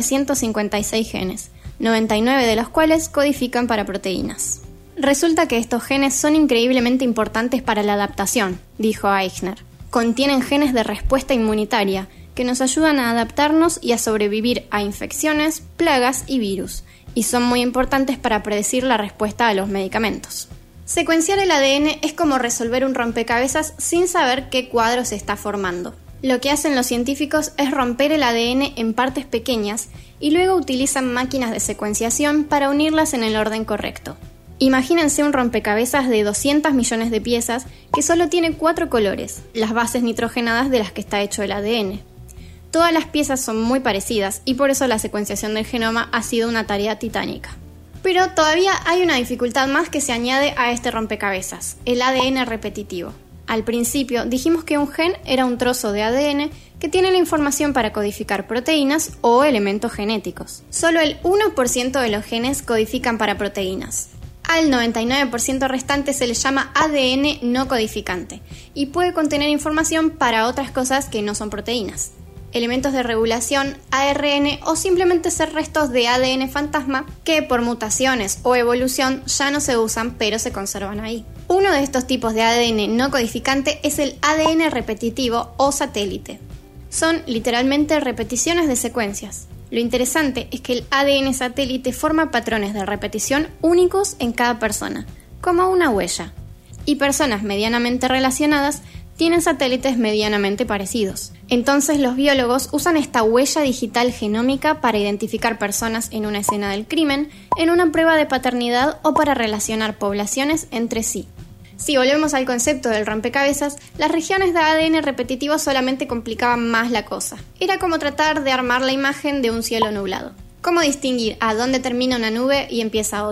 1956 genes, 99 de los cuales codifican para proteínas. Resulta que estos genes son increíblemente importantes para la adaptación, dijo Eichner. Contienen genes de respuesta inmunitaria que nos ayudan a adaptarnos y a sobrevivir a infecciones, plagas y virus, y son muy importantes para predecir la respuesta a los medicamentos. Secuenciar el ADN es como resolver un rompecabezas sin saber qué cuadro se está formando. Lo que hacen los científicos es romper el ADN en partes pequeñas y luego utilizan máquinas de secuenciación para unirlas en el orden correcto. Imagínense un rompecabezas de 200 millones de piezas que solo tiene 4 colores, las bases nitrogenadas de las que está hecho el ADN. Todas las piezas son muy parecidas y por eso la secuenciación del genoma ha sido una tarea titánica. Pero todavía hay una dificultad más que se añade a este rompecabezas, el ADN repetitivo. Al principio dijimos que un gen era un trozo de ADN que tiene la información para codificar proteínas o elementos genéticos. Solo el 1% de los genes codifican para proteínas. Al 99% restante se le llama ADN no codificante y puede contener información para otras cosas que no son proteínas. Elementos de regulación, ARN o simplemente ser restos de ADN fantasma que por mutaciones o evolución ya no se usan pero se conservan ahí. Uno de estos tipos de ADN no codificante es el ADN repetitivo o satélite. Son literalmente repeticiones de secuencias. Lo interesante es que el ADN satélite forma patrones de repetición únicos en cada persona, como una huella. Y personas medianamente relacionadas tienen satélites medianamente parecidos. Entonces los biólogos usan esta huella digital genómica para identificar personas en una escena del crimen, en una prueba de paternidad o para relacionar poblaciones entre sí. Si volvemos al concepto del rompecabezas, las regiones de ADN repetitivo solamente complicaban más la cosa. Era como tratar de armar la imagen de un cielo nublado. ¿Cómo distinguir a dónde termina una nube y empieza otra?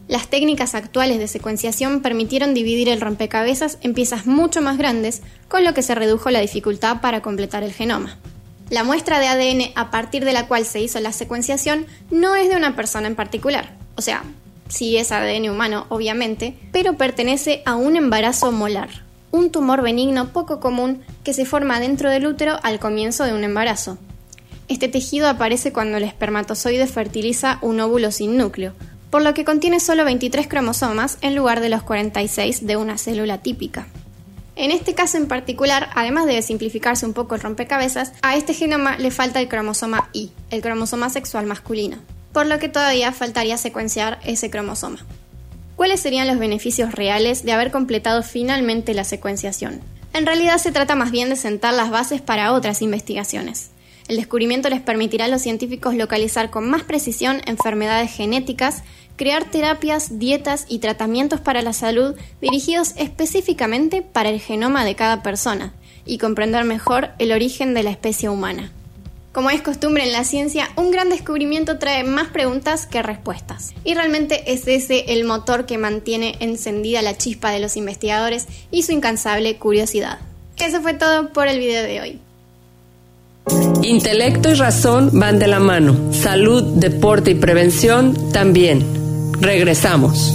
Las técnicas actuales de secuenciación permitieron dividir el rompecabezas en piezas mucho más grandes, con lo que se redujo la dificultad para completar el genoma. La muestra de ADN a partir de la cual se hizo la secuenciación no es de una persona en particular, o sea, sí es ADN humano, obviamente, pero pertenece a un embarazo molar, un tumor benigno poco común que se forma dentro del útero al comienzo de un embarazo. Este tejido aparece cuando el espermatozoide fertiliza un óvulo sin núcleo, por lo que contiene solo 23 cromosomas en lugar de los 46 de una célula típica. En este caso en particular, además de simplificarse un poco el rompecabezas, a este genoma le falta el cromosoma Y, el cromosoma sexual masculino, por lo que todavía faltaría secuenciar ese cromosoma. ¿Cuáles serían los beneficios reales de haber completado finalmente la secuenciación? En realidad se trata más bien de sentar las bases para otras investigaciones. El descubrimiento les permitirá a los científicos localizar con más precisión enfermedades genéticas, crear terapias, dietas y tratamientos para la salud dirigidos específicamente para el genoma de cada persona y comprender mejor el origen de la especie humana. Como es costumbre en la ciencia, un gran descubrimiento trae más preguntas que respuestas. Y realmente es ese el motor que mantiene encendida la chispa de los investigadores y su incansable curiosidad. Eso fue todo por el video de hoy. Intelecto y razón van de la mano. Salud, deporte y prevención también. Regresamos.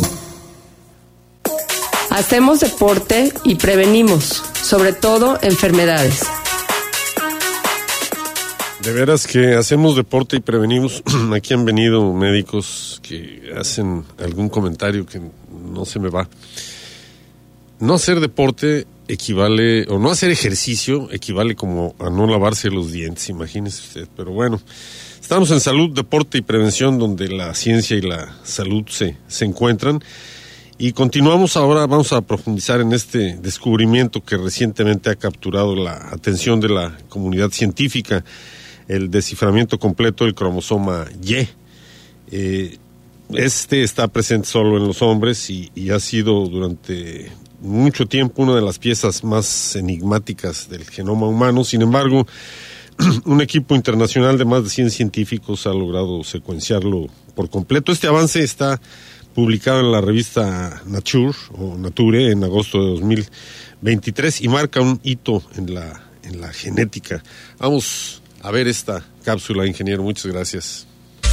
Hacemos deporte y prevenimos, sobre todo enfermedades. De veras que hacemos deporte y prevenimos. Aquí han venido médicos que hacen algún comentario que no se me va. No hacer deporte equivale, o no hacer ejercicio equivale como a no lavarse los dientes, imagínese usted. Pero bueno, estamos en salud, deporte y prevención, donde la ciencia y la salud se encuentran. Y continuamos ahora, vamos a profundizar en este descubrimiento que recientemente ha capturado la atención de la comunidad científica, el desciframiento completo del cromosoma Y. Este está presente solo en los hombres y ha sido durante mucho tiempo una de las piezas más enigmáticas del genoma humano. Sin embargo, un equipo internacional de más de 100 científicos ha logrado secuenciarlo por completo. Este avance está publicado en la revista Nature en agosto de 2023 y marca un hito en la genética. Vamos a ver esta cápsula, ingeniero. Muchas gracias.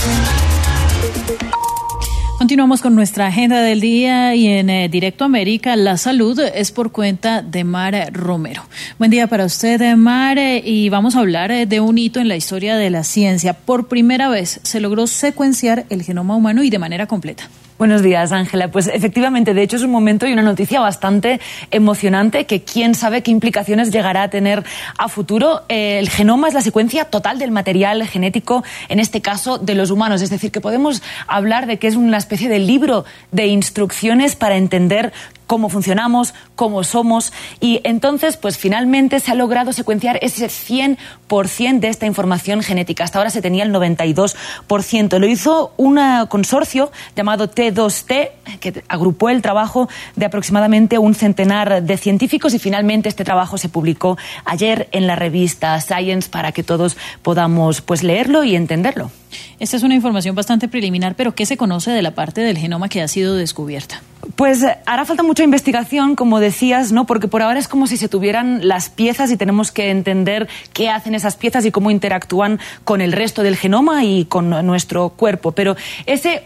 Continuamos con nuestra agenda del día y en Directo América, la salud es por cuenta de Mar Romero. Buen día para usted, Mar, y vamos a hablar de un hito en la historia de la ciencia. Por primera vez se logró secuenciar el genoma humano y de manera completa. Buenos días, Ángela. Pues efectivamente, de hecho es un momento y una noticia bastante emocionante que quién sabe qué implicaciones llegará a tener a futuro. El genoma es la secuencia total del material genético, en este caso de los humanos. Es decir, que podemos hablar de que es una especie de libro de instrucciones para entender cómo funcionamos, cómo somos, y entonces pues finalmente se ha logrado secuenciar ese 100% de esta información genética. Hasta ahora se tenía el 92%. Lo hizo un consorcio llamado T2T, que agrupó el trabajo de aproximadamente un centenar de científicos, y finalmente este trabajo se publicó ayer en la revista Science para que todos podamos pues leerlo y entenderlo. Esta es una información bastante preliminar, pero ¿qué se conoce de la parte del genoma que ha sido descubierta? Pues hará falta mucha investigación, como decías, ¿no? Porque por ahora es como si se tuvieran las piezas y tenemos que entender qué hacen esas piezas y cómo interactúan con el resto del genoma y con nuestro cuerpo. Pero ese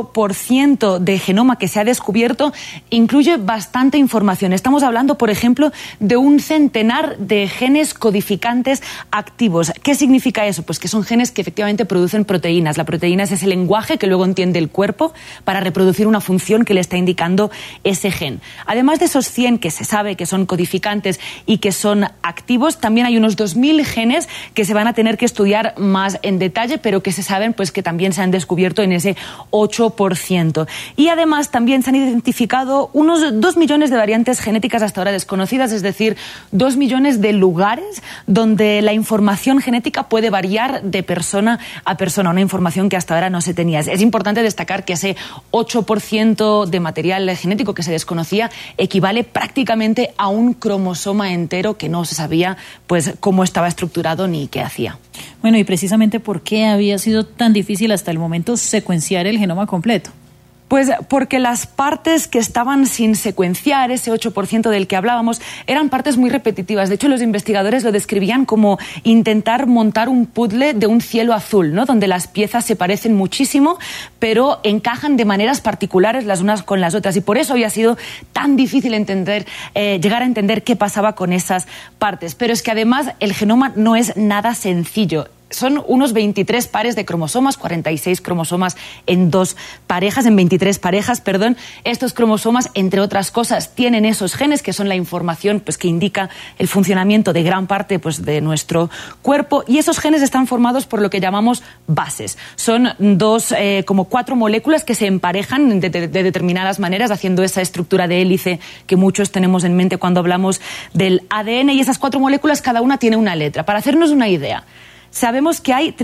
8% de genoma que se ha descubierto incluye bastante información. Estamos hablando, por ejemplo, de un centenar de genes codificantes activos. ¿Qué significa eso? Pues que son genes que efectivamente producen proteínas. La proteína es ese lenguaje que luego entiende el cuerpo para reproducir una función que le está indicando ese gen. Además de esos 100 que se sabe que son codificantes y que son activos, también hay unos 2.000 genes que se van a tener que estudiar más en detalle, pero que se saben pues que también se han descubierto en ese 8%. Y además también se han identificado unos 2 millones de variantes genéticas hasta ahora desconocidas, es decir, 2 millones de lugares donde la información genética puede variar de persona a persona, una información que hasta ahora no se tenía. Es importante destacar que ese 8% de material genético que se desconocía equivale prácticamente a un cromosoma entero que no se sabía pues cómo estaba estructurado ni qué hacía. Bueno, y precisamente ¿por qué había sido tan difícil hasta el momento secuenciar el genoma completo? Pues porque las partes que estaban sin secuenciar, ese 8% del que hablábamos, eran partes muy repetitivas. De hecho, los investigadores lo describían como intentar montar un puzzle de un cielo azul, ¿no? Donde las piezas se parecen muchísimo, pero encajan de maneras particulares las unas con las otras. Y por eso había sido tan difícil llegar a entender qué pasaba con esas partes. Pero es que además el genoma no es nada sencillo. Son unos 23 pares de cromosomas, 46 cromosomas en 23 parejas. Estos cromosomas, entre otras cosas, tienen esos genes que son la información pues, que indica el funcionamiento de gran parte pues, de nuestro cuerpo, y esos genes están formados por lo que llamamos bases. Son como 4 moléculas que se emparejan de determinadas maneras, haciendo esa estructura de hélice que muchos tenemos en mente cuando hablamos del ADN, y esas 4 moléculas cada una tiene una letra. Para hacernos una idea, sabemos que hay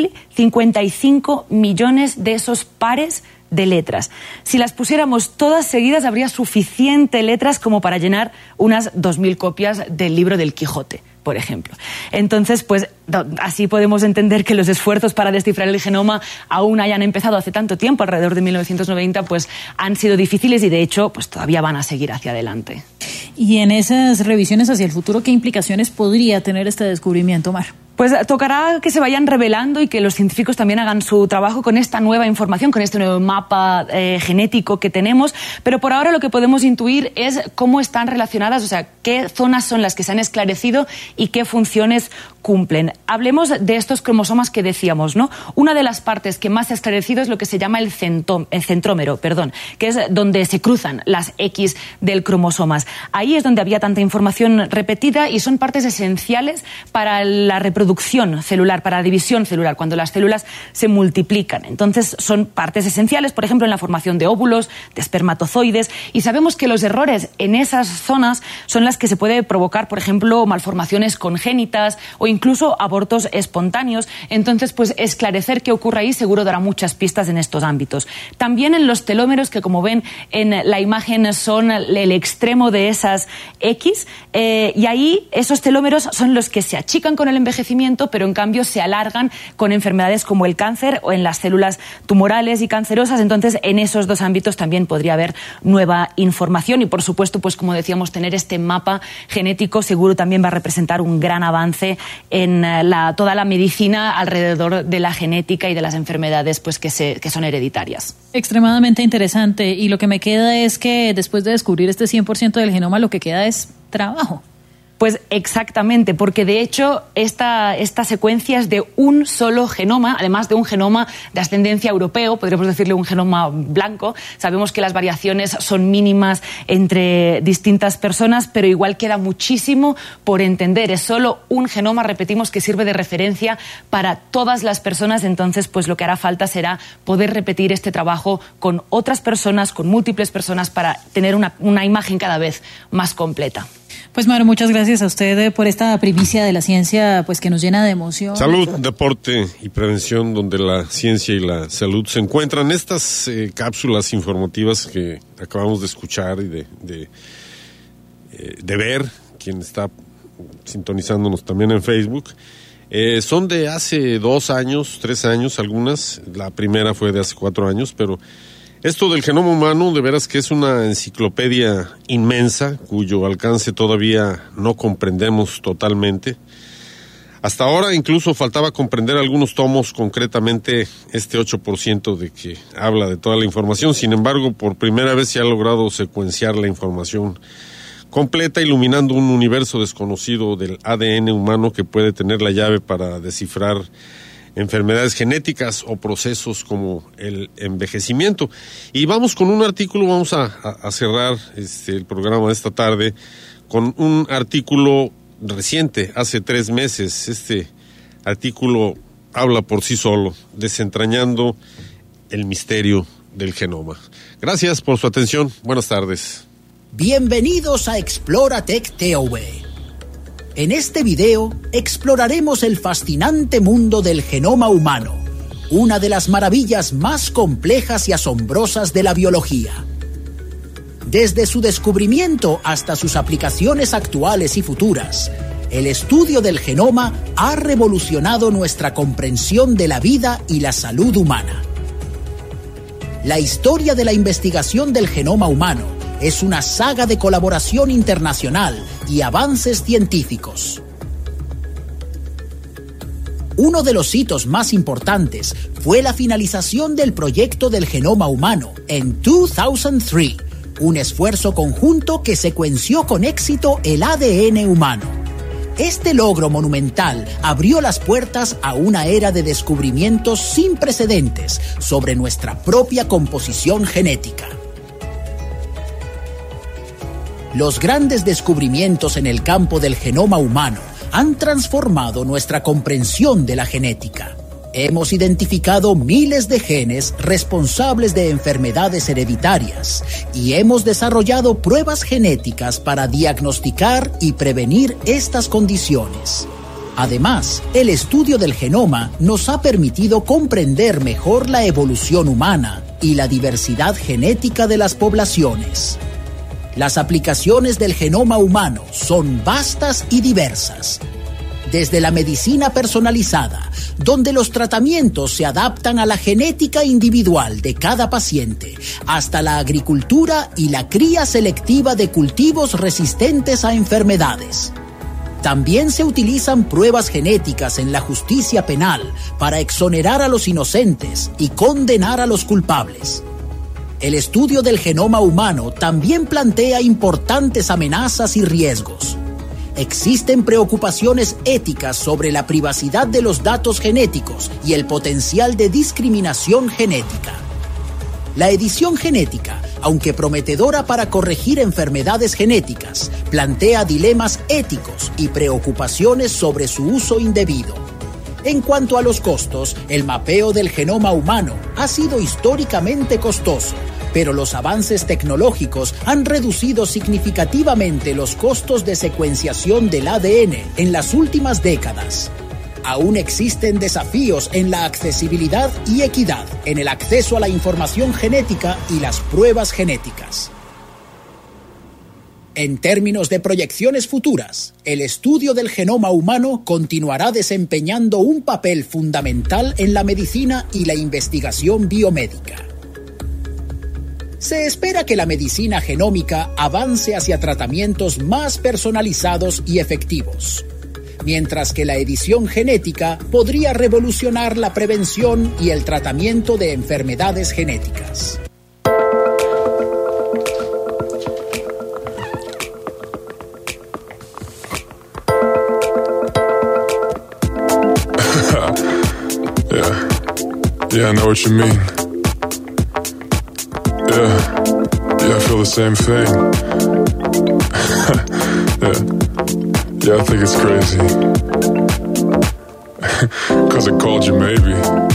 3.055 millones de esos pares de letras. Si las pusiéramos todas seguidas, habría suficiente letras como para llenar unas 2.000 copias del libro del Quijote, por ejemplo. Entonces, pues así podemos entender que los esfuerzos para descifrar el genoma aún hayan empezado hace tanto tiempo, alrededor de 1990, pues han sido difíciles y de hecho pues todavía van a seguir hacia adelante. Y en esas revisiones hacia el futuro, ¿qué implicaciones podría tener este descubrimiento, Mar? Pues tocará que se vayan revelando y que los científicos también hagan su trabajo con esta nueva información, con este nuevo mapa genético que tenemos, pero por ahora lo que podemos intuir es cómo están relacionadas, o sea, qué zonas son las que se han esclarecido y qué funciones cumplen. Hablemos de estos cromosomas que decíamos, ¿no? Una de las partes que más se ha esclarecido es lo que se llama el centrómero, que es donde se cruzan las X del cromosomas. Ahí es donde había tanta información repetida y son partes esenciales para la reproducción celular, para la división celular, cuando las células se multiplican. Entonces son partes esenciales, por ejemplo, en la formación de óvulos, de espermatozoides, y sabemos que los errores en esas zonas son las que se puede provocar, por ejemplo, malformaciones congénitas o incluso abortos espontáneos. Entonces, pues esclarecer qué ocurre ahí seguro dará muchas pistas en estos ámbitos. También en los telómeros, que como ven en la imagen son el extremo de esas X, y ahí esos telómeros son los que se achican con el envejecimiento, pero en cambio se alargan con enfermedades como el cáncer o en las células tumorales y cancerosas. Entonces, en esos 2 ámbitos también podría haber nueva información y, por supuesto, pues como decíamos, tener este mapa genético seguro también va a representar un gran avance en toda la medicina alrededor de la genética y de las enfermedades pues que son hereditarias. Extremadamente interesante, y lo que me queda es que después de descubrir este 100% del genoma, lo que queda es trabajo. Pues exactamente, porque de hecho esta secuencia es de un solo genoma, además de un genoma de ascendencia europeo, podríamos decirle un genoma blanco. Sabemos que las variaciones son mínimas entre distintas personas, pero igual queda muchísimo por entender. Es solo un genoma, repetimos, que sirve de referencia para todas las personas. Entonces, pues lo que hará falta será poder repetir este trabajo con otras personas, con múltiples personas, para tener una imagen cada vez más completa. Pues Mar, muchas gracias a usted por esta primicia de la ciencia, pues que nos llena de emoción. Salud, deporte y prevención, donde la ciencia y la salud se encuentran. Estas cápsulas informativas que acabamos de escuchar y de ver, quien está sintonizándonos también en Facebook, son de hace 2 años, 3 años algunas. La primera fue de hace 4 años, pero esto del genoma humano, de veras que es una enciclopedia inmensa, cuyo alcance todavía no comprendemos totalmente. Hasta ahora incluso faltaba comprender algunos tomos, concretamente este 8% de que habla de toda la información. Sin embargo, por primera vez se ha logrado secuenciar la información completa, iluminando un universo desconocido del ADN humano que puede tener la llave para descifrar enfermedades genéticas o procesos como el envejecimiento. Y vamos con un artículo, vamos a cerrar el programa de esta tarde con un artículo reciente, hace 3 meses. Este artículo habla por sí solo, desentrañando el misterio del genoma. Gracias por su atención, buenas tardes. Bienvenidos a Exploratech TV. En este video exploraremos el fascinante mundo del genoma humano, una de las maravillas más complejas y asombrosas de la biología. Desde su descubrimiento hasta sus aplicaciones actuales y futuras, el estudio del genoma ha revolucionado nuestra comprensión de la vida y la salud humana. La historia de la investigación del genoma humano es una saga de colaboración internacional y avances científicos. Uno de los hitos más importantes fue la finalización del proyecto del genoma humano en 2003, un esfuerzo conjunto que secuenció con éxito el ADN humano. Este logro monumental abrió las puertas a una era de descubrimientos sin precedentes sobre nuestra propia composición genética. Los grandes descubrimientos en el campo del genoma humano han transformado nuestra comprensión de la genética. Hemos identificado miles de genes responsables de enfermedades hereditarias y hemos desarrollado pruebas genéticas para diagnosticar y prevenir estas condiciones. Además, el estudio del genoma nos ha permitido comprender mejor la evolución humana y la diversidad genética de las poblaciones. Las aplicaciones del genoma humano son vastas y diversas. Desde la medicina personalizada, donde los tratamientos se adaptan a la genética individual de cada paciente, hasta la agricultura y la cría selectiva de cultivos resistentes a enfermedades. También se utilizan pruebas genéticas en la justicia penal para exonerar a los inocentes y condenar a los culpables. El estudio del genoma humano también plantea importantes amenazas y riesgos. Existen preocupaciones éticas sobre la privacidad de los datos genéticos y el potencial de discriminación genética. La edición genética, aunque prometedora para corregir enfermedades genéticas, plantea dilemas éticos y preocupaciones sobre su uso indebido. En cuanto a los costos, el mapeo del genoma humano ha sido históricamente costoso, pero los avances tecnológicos han reducido significativamente los costos de secuenciación del ADN en las últimas décadas. Aún existen desafíos en la accesibilidad y equidad en el acceso a la información genética y las pruebas genéticas. En términos de proyecciones futuras, el estudio del genoma humano continuará desempeñando un papel fundamental en la medicina y la investigación biomédica. Se espera que la medicina genómica avance hacia tratamientos más personalizados y efectivos, mientras que la edición genética podría revolucionar la prevención y el tratamiento de enfermedades genéticas. Yeah, I know what you mean. Yeah, I feel the same thing. Yeah, I think it's crazy. 'Cause I called you maybe.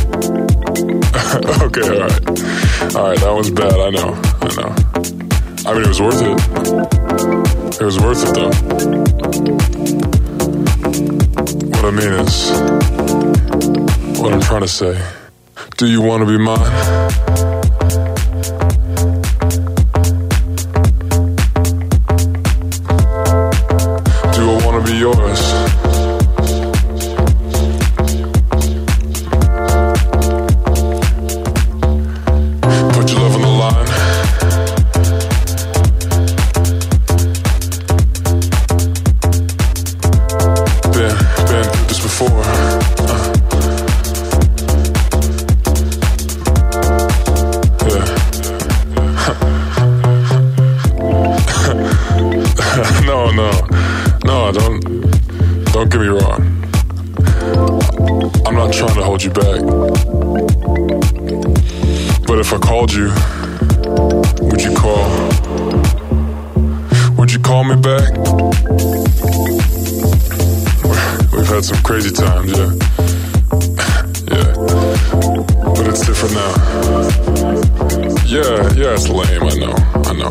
Okay, alright, that was bad, I know. I mean, it was worth it. It was worth it, though. What I mean is, what I'm trying to say, do you want to be mine? Be yours. Put your love on the line. Been through this before. Yeah. No, don't get me wrong. I'm not trying to hold you back. But if I called you, would you call? Would you call me back? We've had some crazy times, yeah. Yeah. But it's different now. Yeah, it's lame, I know.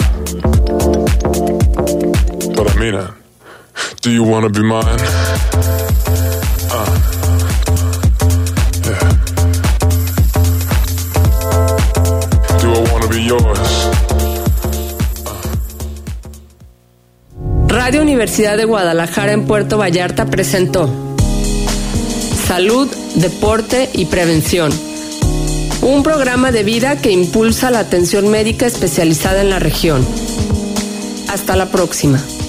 But I mean it. Do you want to be mine? Yeah. Do I want to be yours? Radio Universidad de Guadalajara en Puerto Vallarta presentó Salud, Deporte y Prevención. un programa de vida que impulsa la atención médica especializada en la región. Hasta la próxima.